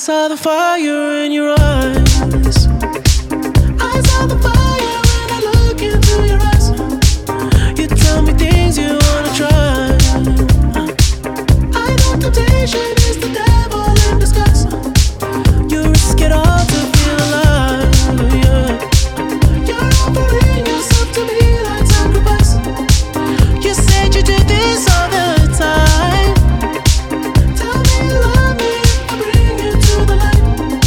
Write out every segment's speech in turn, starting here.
saw the fire in your eyes. I saw the fire when I look into your eyes. You tell me things you wanna try. I know temptation is the devil in disguise. You risk it all to feel alive, yeah. You're offering yourself to me like sacrifice. You said you do this all the time. Tell me you love me, I bring you to the light.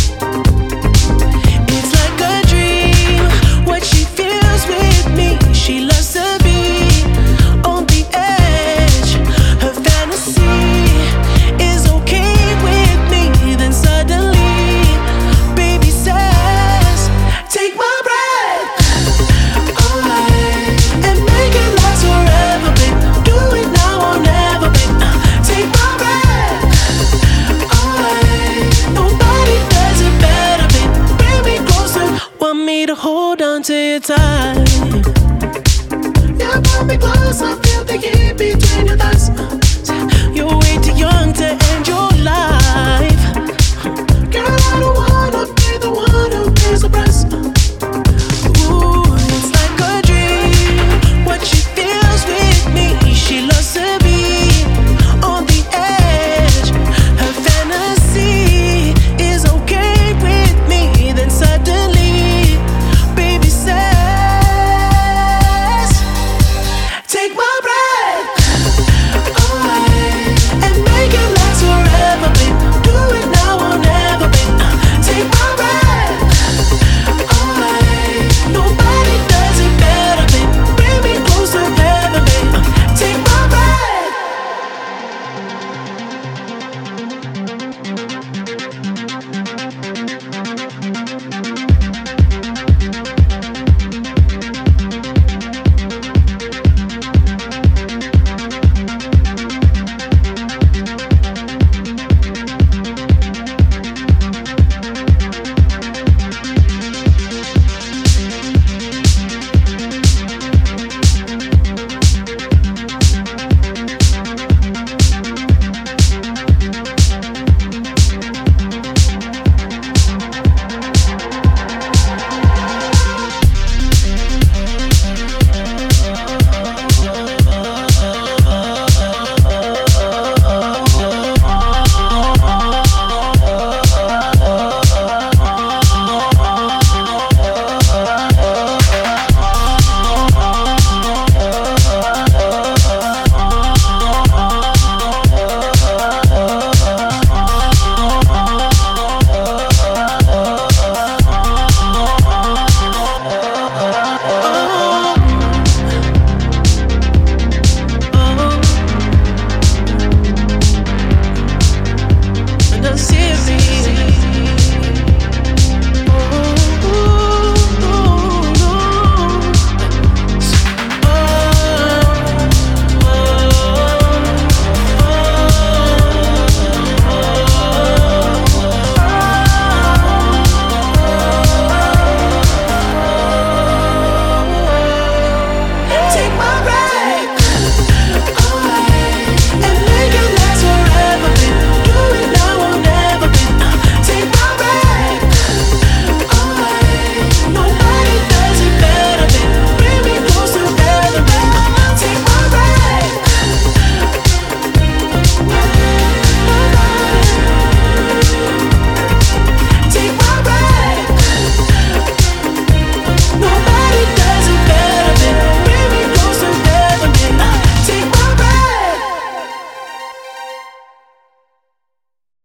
It's like a dream, what she feels with me. She loves to be on the edge. Her fantasy is okay with me. Then suddenly, baby says, take my breath away and make it last forever, babe. Do it now or never, babe. Take my breath away. Nobody does it better, babe. Bring me closer, want me to hold on to your tight. Yeah, pull me close, I feel the heat between your thighs.